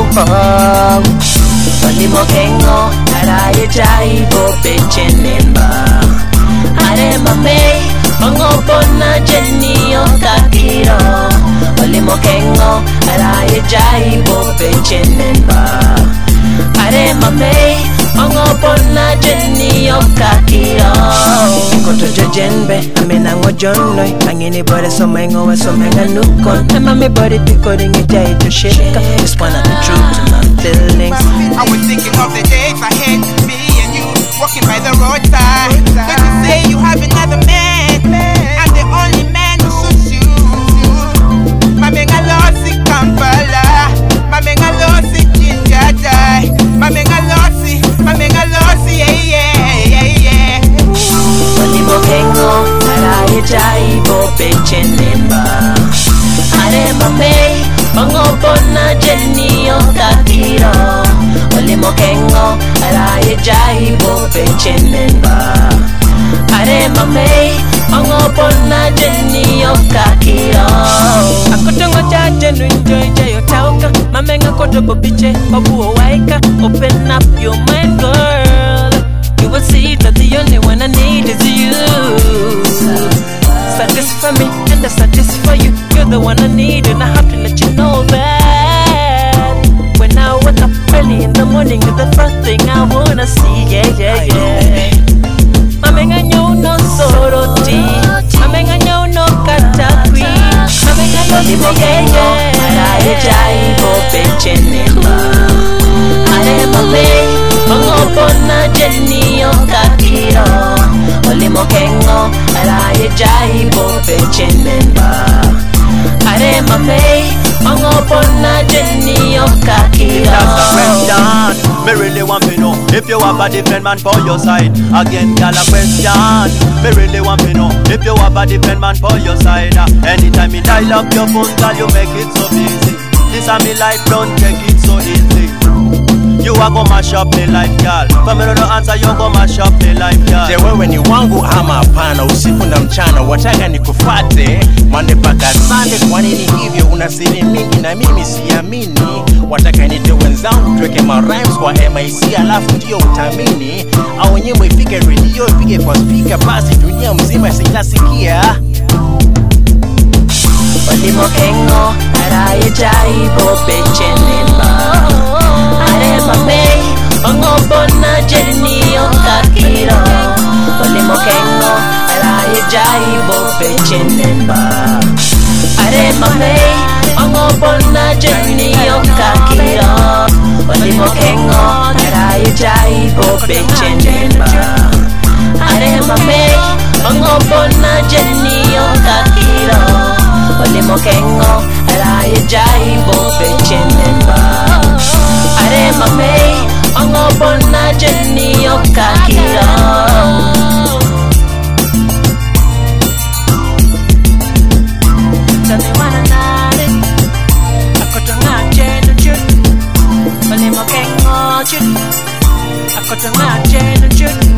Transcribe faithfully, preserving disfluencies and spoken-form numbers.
Oh, olimo kengo araye jai bo bechenemba. Are mame ongopona jeni okakiro. Olimo kengo araye jai bo bechenemba. Are mame ongopona jeni okakiro. Koto jojenbe amena ngojonoi angini bore somengo wa somenga nukon. Ema me body pikoring ijai to shika. It's one of the truth to my feelings. I was thinking of the days ahead, me and you walking by the roadside. But you say you have another man, I'm the only man who suits you. Mamenga losi Kampala, mamenga losi Jinjajai, mamenga losi, mamenga losi, yeah yeah yeah yeah. Olimo kengo araye jai bo bechenemba. Are mame ongopona jeni okakiro. Olimo kengo araye jai bo bechenemba. Are mame ongopona jeni okakiro. Akotongo jaje nunjoy jayo tauka. Mamenga koto bobiche obu waika. Open up your mind, girl. You will see that the only one I need is you. Satisfy me and I satisfy you. You're the one I need and I have to let you know that. When I wake up early in the morning, you're the first thing I wanna see. Yeah, yeah, yeah. Mamenga nyo no soroti. Mamenga nyo no katakwi. Mamenga no siyeye. Araye jai bo bechenemba. Are mame ongopona jeni okakiro. Olimo kengo araye jai bo bechenemba. Are mame ongopona jeni okakiro. Me really want to know if you have a different man for your side. Again, girl, a question. Me really want to know if you have a different man for your side. Uh, anytime you dial up your phone, girl, you make it so busy. This is me life, don't take it so easy. You are gonna mash up me life, girl. For me no answer, you gonna mash up me life, girl. Je, wewe ni wangu ama hapana? Usiku na mchana wataka nikufate Monday mpaka Sunday. Kwa nini hivyo? Una siri mingi na mimi siamini. Wataka nite wenzangu tuweke ma rhymes kwa M I C alafu ndio utamini. Au nyimbo ifike radio ipige kwa speaker basi dunia mzima sitasikia. Olimo kengo araye jai bo bechenemba. Are mame ongopona jeni okakiro. Olimo kengo araye jai bo bechenemba. Are mame ongopona jeni okakiro. Olimo kengo araye jai bo bechenemba. Are mame ongopona jeni okakiro. Olimo kengo araye jai bo bechenemba. Are mame ongopona jeni okakiro. Tell me what I need. Akotonga jeno chut. Olimo kengo chut. Akotonga jeno chut.